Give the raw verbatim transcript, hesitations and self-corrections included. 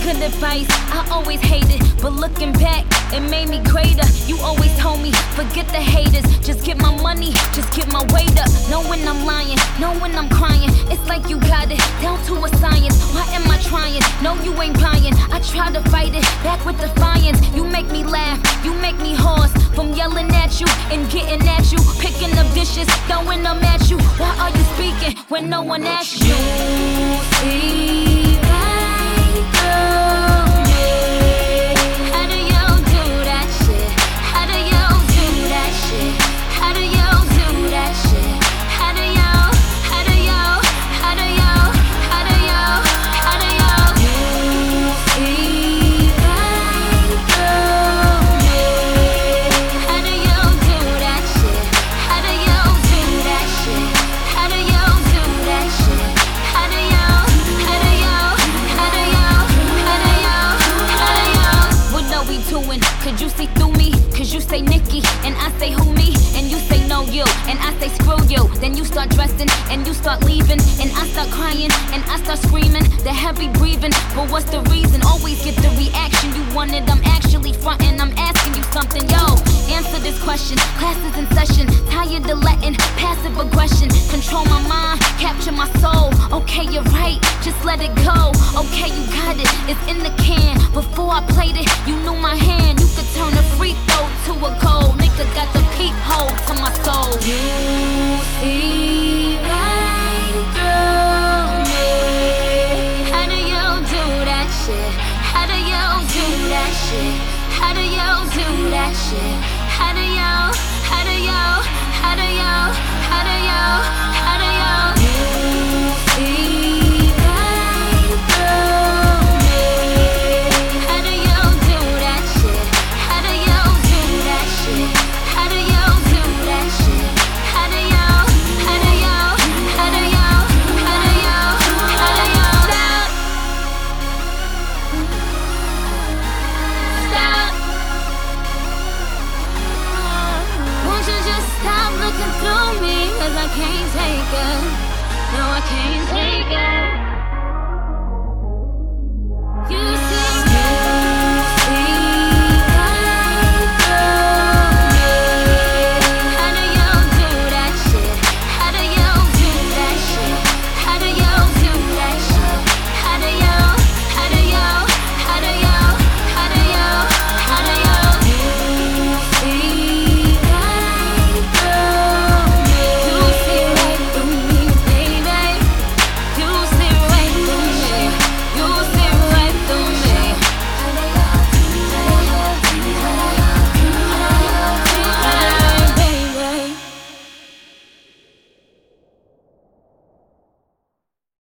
good advice, I always hated, but looking back, it made me greater. You always told me, forget the haters, just get my money, just get my weight up. Know when I'm lying, know when I'm crying. It's like you got it down to a science. Why am I trying? No, you ain't buying. I try to fight it back with defiance. You make me laugh, you make me hoarse from yelling at you and getting at you, picking up dishes, throwing them at you. Why are you speaking when no one asks you? See right through me. How do you do that shit? How do you do that shit? How do you do that shit? How do you? How do you? How do you? How do you? How do you? You see right through me. How do you do that shit? How do you do that shit? How do you do that shit? How do you? How do you? How do you? How do you? How do you? What are we doing? Could you see through me? Cause you say Nikki, and I say who me? And you say no you, and I say screw you. Then you start dressing, and you start leaving, and I start crying, and I start screaming. The heavy breathing, but what's the reason? Always get the reaction you wanted. I'm actually fronting, I'm asking you something. Yo, answer this question. Class is in session, tired of letting passive aggression control my mind, capture my soul. Okay, you're right, just let it go. Okay, you got it, it's in the can. Before I played it, you knew my hand. You could turn a free throw to a goal. Nigga got the peephole to my soul. You see right through me. How do you do that shit? How do you do that shit? How do you do that shit? How do you? How do you? How do you? How do you? How do you?